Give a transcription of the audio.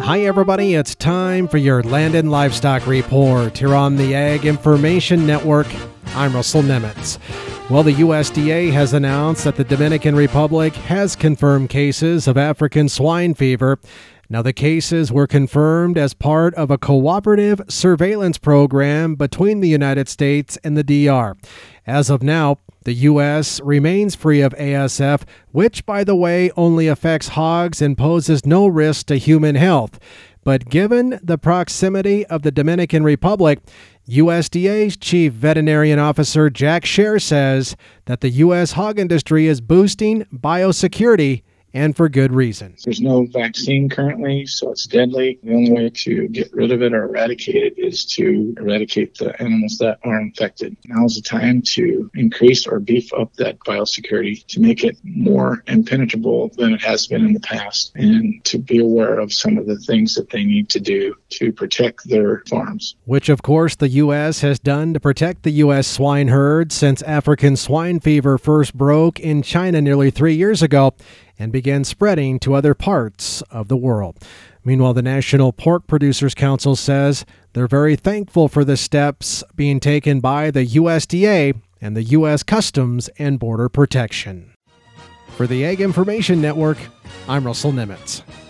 Hi everybody, it's time for your Land and Livestock Report here on the Ag Information Network. I'm Russell Nemitz. Well, the USDA has announced that the Dominican Republic has confirmed cases of African swine fever. Now, the cases were confirmed as part of a cooperative surveillance program between the United States and the DR. As of now, the U.S. remains free of ASF, which, by the way, only affects hogs and poses no risk to human health. But given the proximity of the Dominican Republic, USDA's Chief Veterinarian Officer Jack Scher says that the U.S. hog industry is boosting biosecurity, and for good reason. There's no vaccine currently, so it's deadly. The only way to get rid of it or eradicate it is to eradicate the animals that are infected. Now's the time to increase or beef up that biosecurity to make it more impenetrable than it has been in the past, and to be aware of some of the things that they need to do to protect their farms. Which, of course, the U.S. has done to protect the U.S. swine herd since African swine fever first broke in China nearly 3 years ago and began spreading to other parts of the world. Meanwhile, the National Pork Producers Council says they're very thankful for the steps being taken by the USDA and the U.S. Customs and Border Protection. For the Ag Information Network, I'm Russell Nemitz.